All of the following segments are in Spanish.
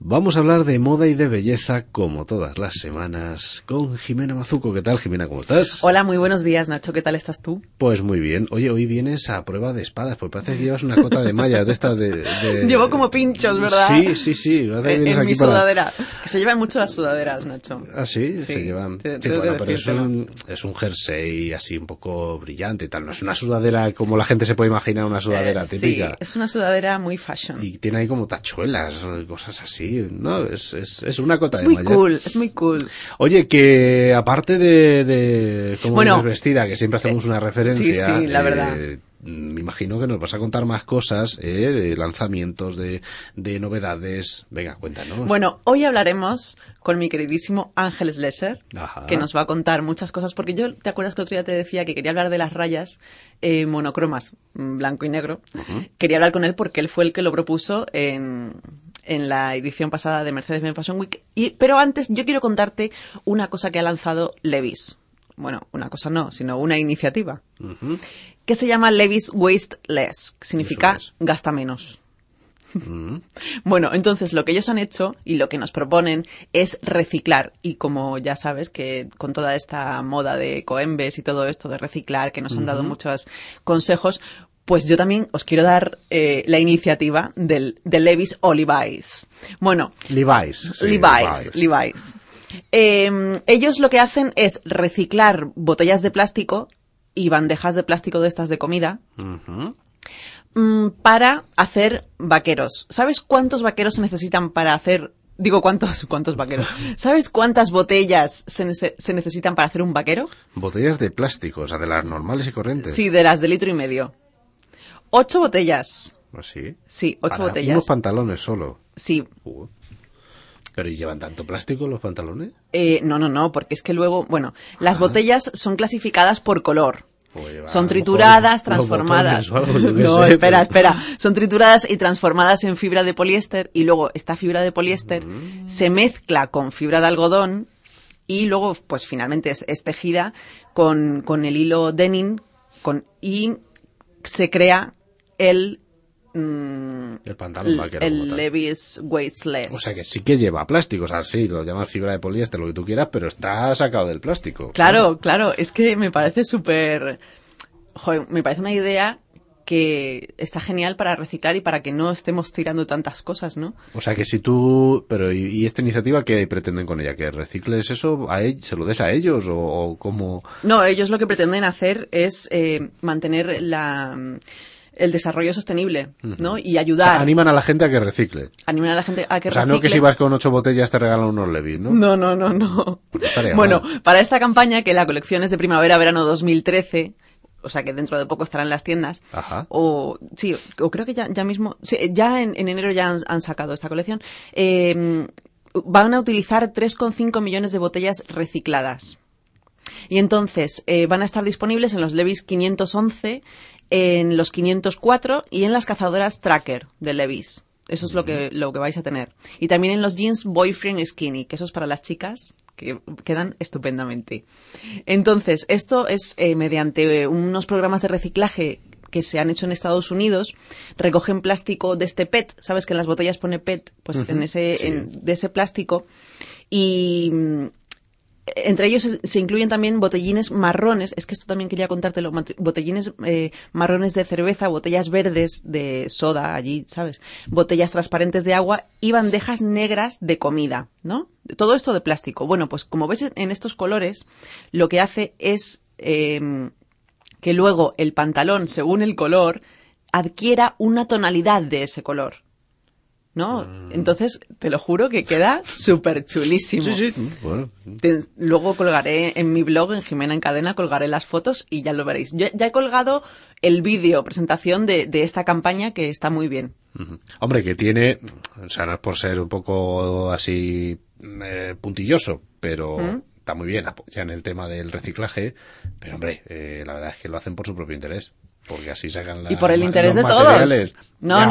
Vamos a hablar de moda y de belleza como todas las semanas con Jimena Mazuco. ¿Qué tal, Jimena? ¿Cómo estás? Hola, muy buenos días, Nacho. ¿Qué tal estás tú? Pues muy bien. Oye, hoy vienes a prueba de espadas, porque parece que llevas una cota de malla de esta de... Llevo como pinchos, ¿verdad? Sí. En mi sudadera. Que se llevan mucho las sudaderas, Nacho. ¿Ah, sí? Sí, Se llevan... Sí, bueno, pero es un jersey así un poco brillante y tal. No es una sudadera como la gente se puede imaginar, una sudadera típica. Sí, es una sudadera muy fashion. Y tiene ahí como tachuelas, cosas así. No, es una cota de malla. Es muy cool. Oye, que aparte de cómo vienes vestida, que siempre hacemos una referencia... Sí, la verdad. Me imagino que nos vas a contar más cosas, de lanzamientos, de novedades. Venga, cuéntanos. Bueno, hoy hablaremos con mi queridísimo Ángel Slesser, que nos va a contar muchas cosas, porque yo, ¿te acuerdas que el otro día te decía que quería hablar de las rayas monocromas, blanco y negro? Quería hablar con él porque él fue el que lo propuso en la edición pasada de Mercedes-Benz Fashion Week. Pero antes yo quiero contarte una cosa que ha lanzado Levi's. Bueno, una cosa no, sino una iniciativa. Que se llama Levi's Waste Less, que significa gasta menos. Bueno, entonces lo que ellos han hecho y lo que nos proponen es reciclar. Y como ya sabes que con toda esta moda de Coembes y todo esto de reciclar, que nos han dado muchos consejos, pues yo también os quiero dar la iniciativa de Levi's o Levi's. Bueno, Levi's. Ellos lo que hacen es reciclar botellas de plástico y bandejas de plástico de estas de comida para hacer vaqueros. ¿Sabes cuántos vaqueros se necesitan para hacer... Digo, ¿cuántos vaqueros? ¿Sabes cuántas botellas se necesitan para hacer un vaquero? Botellas de plástico, o sea, de las normales y corrientes. Sí, de las de 1,5 litros. 8 botellas. ¿Así? Sí, 8 para botellas. Unos pantalones solo. Sí. ¿Pero y llevan tanto plástico los pantalones? No, porque es que luego, bueno, las botellas son clasificadas por color. Son mejor, trituradas, transformadas. No, espera. Son trituradas y transformadas en fibra de poliéster y luego esta fibra de poliéster se mezcla con fibra de algodón y luego, pues finalmente es tejida con el hilo denim y se crea el pantalón vaquero. El Levi's Waste Less. O sea que sí que lleva plástico, o sea, sí, lo llamas fibra de poliéster, lo que tú quieras, pero está sacado del plástico. Claro, es que me parece súper... Joder, me parece una idea que está genial para reciclar y para que no estemos tirando tantas cosas, ¿no? O sea que si tú... Pero ¿y esta iniciativa qué pretenden con ella? ¿Que recicles eso, se lo des a ellos o cómo...? No, ellos lo que pretenden hacer es mantener el desarrollo sostenible, ¿no? Y ayudar. O sea, animan a la gente a que recicle. Animan a la gente a que recicle. O sea, no que si vas con 8 botellas te regalan unos Levi's, ¿no? No. Bueno, para esta campaña, que la colección es de primavera-verano 2013, o sea que dentro de poco estará en las tiendas. Ajá. O creo que ya mismo, sí, ya en enero ya han sacado esta colección. Van a utilizar 3,5 millones de botellas recicladas. Y entonces van a estar disponibles en los Levi's 511, en los 504 y en las cazadoras Tracker de Levi's. Eso es lo que vais a tener. Y también en los jeans Boyfriend Skinny, que eso es para las chicas, que quedan estupendamente. Entonces, esto es mediante unos programas de reciclaje que se han hecho en Estados Unidos. Recogen plástico de este PET. ¿Sabes que en las botellas pone PET? Pues de ese plástico. Y... entre ellos se incluyen también botellines marrones, es que esto también quería contártelo, botellines marrones de cerveza, botellas verdes de soda allí, ¿sabes? Botellas transparentes de agua y bandejas negras de comida, ¿no? Todo esto de plástico. Bueno, pues como ves en estos colores, lo que hace es que luego el pantalón, según el color, adquiera una tonalidad de ese color, ¿no? Entonces, te lo juro que queda súper chulísimo. Sí. Bueno. Luego colgaré en mi blog, en Jimena en Cadena, colgaré las fotos y ya lo veréis. Yo ya he colgado el vídeo presentación de esta campaña que está muy bien. Hombre, que tiene, o sea, no es por ser un poco así puntilloso, pero está muy bien ya en el tema del reciclaje, pero hombre, la verdad es que lo hacen por su propio interés. Porque así sacan y por el interés de materiales. Todos.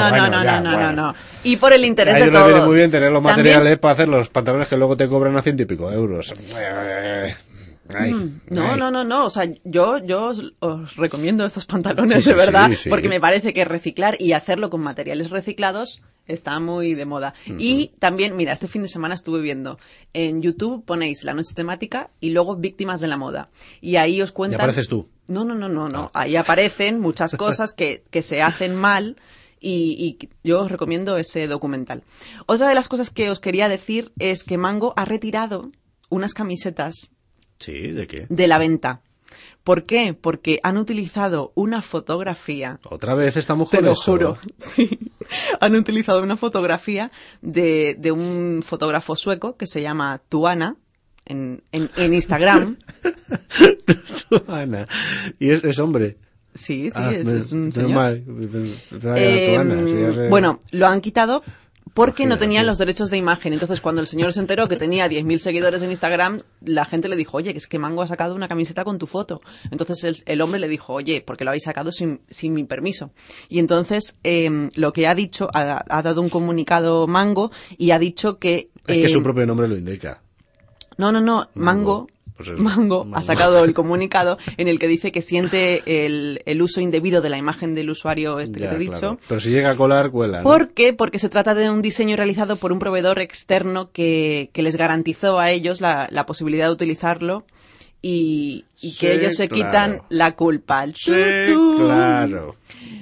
No. Y por el interés de todos. Viene muy bien tener los materiales para hacer los pantalones que luego te cobran a 100 y pico euros. No. O sea, yo os recomiendo estos pantalones, de verdad, porque me parece que reciclar y hacerlo con materiales reciclados está muy de moda. Y también, mira, este fin de semana estuve viendo en YouTube, ponéis La Noche Temática y luego Víctimas de la Moda. Y ahí os cuentan... ¿Ya apareces tú? No. Ahí aparecen muchas cosas que se hacen mal y yo os recomiendo ese documental. Otra de las cosas que os quería decir es que Mango ha retirado unas camisetas... ¿Sí? ¿De qué? De la venta. ¿Por qué? Porque han utilizado una fotografía. ¿Otra vez estamos con eso? Te lo juro. Sí. Han utilizado una fotografía de un fotógrafo sueco que se llama Tuana en Instagram. Tuana. ¿Y es hombre? Sí, es un señor. Tuana, bueno, lo han quitado porque no tenían los derechos de imagen. Entonces, cuando el señor se enteró que tenía 10.000 seguidores en Instagram, la gente le dijo, oye, que es que Mango ha sacado una camiseta con tu foto. Entonces, el hombre le dijo, oye, ¿por qué lo habéis sacado sin mi permiso? Y entonces, lo que ha dicho, ha dado un comunicado Mango y ha dicho que... Es que su propio nombre lo indica. No. Mango ha sacado el comunicado en el que dice que siente el uso indebido de la imagen del usuario que te he dicho. Claro. Pero si llega a colar, cuela, ¿no? ¿Por qué? Porque se trata de un diseño realizado por un proveedor externo que les garantizó a ellos la posibilidad de utilizarlo y que ellos se quitan la culpa. Claro.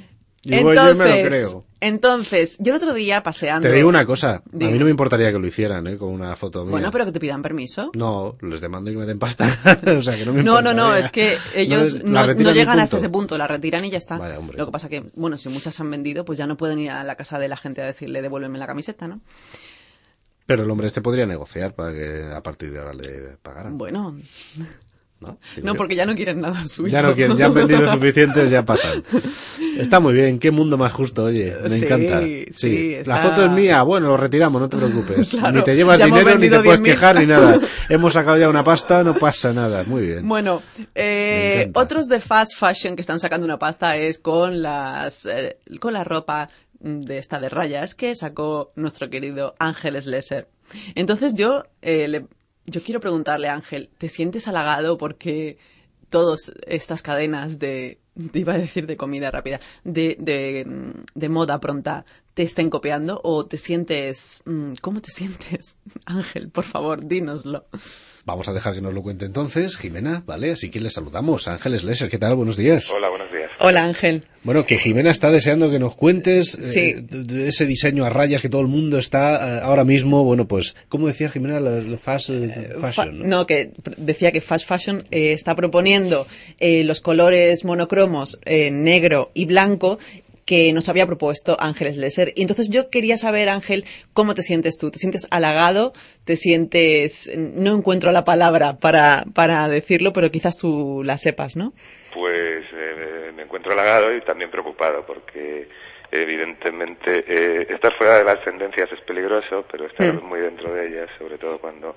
Entonces, yo el otro día paseando... Te digo una cosa, a mí no me importaría que lo hicieran, con una foto mía. Bueno, pero que te pidan permiso. No, les demando y que me den pasta. O sea, que no me importaría. No, es que ellos no llegan hasta ese punto, la retiran y ya está. Vaya, hombre. Lo que pasa que, bueno, si muchas han vendido, pues ya no pueden ir a la casa de la gente a decirle devuélveme la camiseta, ¿no? Pero el hombre podría negociar para que a partir de ahora le pagaran. Bueno... No, porque ya no quieren nada suyo. Ya no quieren, ya han vendido suficientes, ya pasan. Está muy bien, qué mundo más justo, oye, me encanta. Sí. La foto es mía, bueno, lo retiramos, no te preocupes. Claro, ni te llevas dinero, ni te puedes quejar, ni nada. Hemos sacado ya una pasta, no pasa nada, muy bien. Bueno, otros de fast fashion que están sacando una pasta es con la ropa de rayas que sacó nuestro querido Ángel Slesser. Entonces yo quiero preguntarle, Ángel, ¿te sientes halagado porque todas estas cadenas iba a decir de comida rápida, de moda pronta, te estén copiando? ¿O te sientes... ¿Cómo te sientes, Ángel? Por favor, dínoslo. Vamos a dejar que nos lo cuente entonces, Jimena, ¿vale? Así que le saludamos. Ángel Slesser, ¿qué tal? Buenos días. Hola, buenos días. Hola, Ángel. Bueno, que Jimena está deseando que nos cuentes de ese diseño a rayas que todo el mundo está ahora mismo, bueno, pues, ¿cómo decía Jimena? La fast fashion, ¿no? Que decía que fast fashion está proponiendo los colores monocromos negro y blanco que nos había propuesto Ángel Slesser. Y entonces yo quería saber, Ángel, ¿cómo te sientes tú? ¿Te sientes halagado? ¿Te sientes...? No encuentro la palabra para decirlo, pero quizás tú la sepas, ¿no? Pues me encuentro halagado y también preocupado, porque evidentemente estar fuera de las tendencias es peligroso, pero estar muy dentro de ellas, sobre todo cuando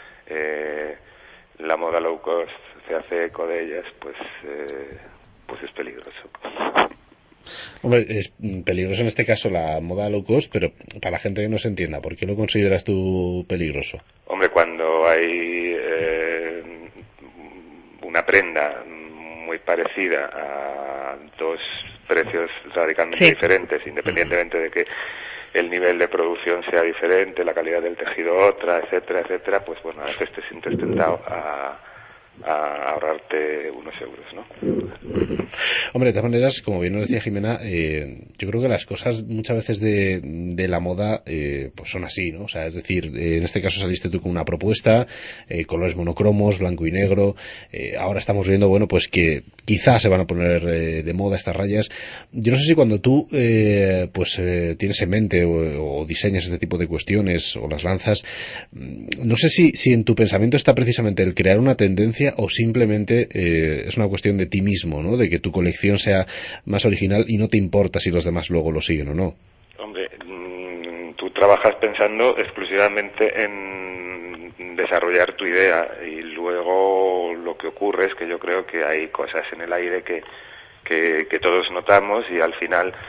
la moda low cost se hace eco de ellas, pues es peligroso. Hombre, es peligroso en este caso la moda low cost, pero para la gente que no se entienda, ¿por qué lo consideras tú peligroso? Hombre, cuando hay una prenda muy parecida a dos precios radicalmente diferentes, independientemente de que el nivel de producción sea diferente, la calidad del tejido otra, etcétera, pues bueno, a veces te sientes tentado a ahorrarte unos euros, ¿no? Hombre, de todas maneras, como bien nos decía Jimena, yo creo que las cosas muchas veces de la moda pues son así, ¿no? O sea, es decir, en este caso saliste tú con una propuesta, colores monocromos, blanco y negro, ahora estamos viendo, bueno, pues que quizás se van a poner de moda estas rayas. Yo no sé si cuando tú tienes en mente o diseñas este tipo de cuestiones o las lanzas, no sé si en tu pensamiento está precisamente el crear una tendencia o simplemente es una cuestión de ti mismo, ¿no? De que tu colección sea más original y no te importa si los demás luego lo siguen o no. Hombre, tú trabajas pensando exclusivamente en desarrollar tu idea y luego lo que ocurre es que yo creo que hay cosas en el aire que todos notamos y al final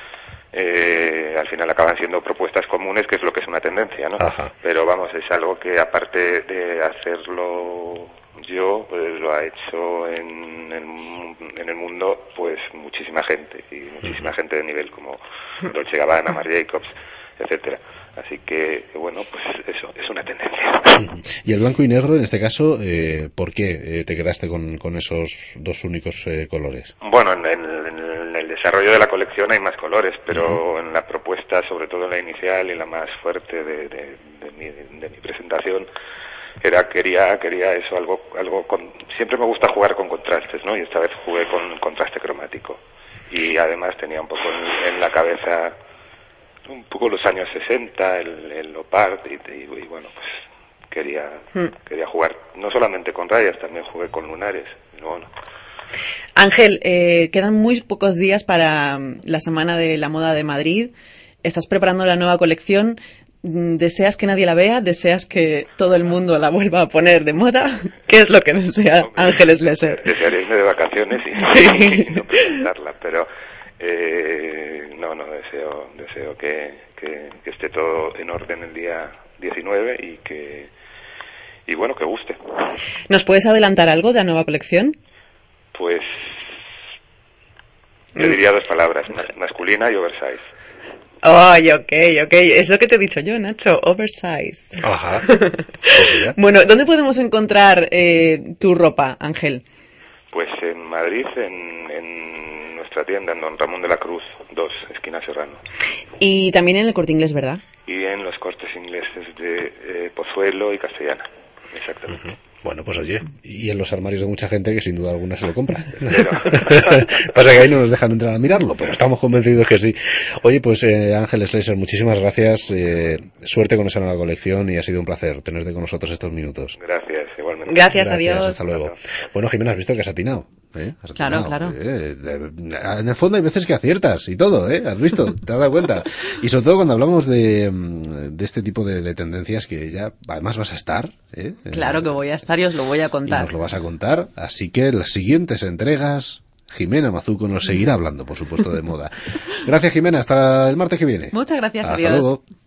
al final acaban siendo propuestas comunes, que es lo que es una tendencia, ¿no? Ajá. Pero vamos, es algo que aparte de hacerlo yo, pues lo ha hecho en el mundo pues muchísima gente, y muchísima gente de nivel como Dolce & Gabbana, Marc Jacobs, etcétera. Así que, bueno, pues eso, es una tendencia. Y el blanco y negro, en este caso, ¿por qué te quedaste con esos dos únicos colores? Bueno, en el desarrollo de la colección hay más colores, pero en la propuesta, sobre todo en la inicial y la más fuerte de mi presentación, quería eso, algo siempre me gusta jugar con contrastes, ¿no? Y esta vez jugué con contraste cromático. Y además tenía un poco en la cabeza un poco los años 60, el Leopard, y bueno, pues quería jugar no solamente con rayas, también jugué con lunares. Y bueno. Ángel, quedan muy pocos días para la Semana de la Moda de Madrid. Estás preparando la nueva colección. ¿Deseas que nadie la vea? ¿Deseas que todo el mundo la vuelva a poner de moda? ¿Qué es lo que desea Ángel Slesser? Desearía irme de vacaciones y no presentarla, pero no, deseo que esté todo en orden el día 19 y bueno, que guste. ¿Nos puedes adelantar algo de la nueva colección? Pues yo diría dos palabras, masculina y oversize. Ay, ok. Es lo que te he dicho yo, Nacho, oversize. Ajá. Bueno, ¿dónde podemos encontrar tu ropa, Ángel? Pues en Madrid, en nuestra tienda, en Don Ramón de la Cruz 2, esquina Serrano. Y también en el Corte Inglés, ¿verdad? Y en los Cortes Ingleses de Pozuelo y Castellana, exactamente. Uh-huh. Bueno, pues oye, y en los armarios de mucha gente que sin duda alguna se lo compra. Pero... Pasa que ahí no nos dejan entrar a mirarlo, pero estamos convencidos que sí. Oye, pues Ángel Slesser, muchísimas gracias, suerte con esa nueva colección y ha sido un placer tenerte con nosotros estos minutos. Gracias, igualmente. Gracias, adiós. Hasta luego. Bueno, Jimena, has visto que has atinado. ¿Has atinado? Claro. En el fondo hay veces que aciertas y todo, has visto, te has dado cuenta. Y sobre todo cuando hablamos de este tipo de tendencias que ya además vas a estar. Claro que voy a estar y os lo voy a contar. Y nos lo vas a contar, así que las siguientes entregas, Jimena Mazuco nos seguirá hablando, por supuesto, de moda. Gracias, Jimena, hasta el martes que viene. Muchas gracias, hasta adiós. Luego.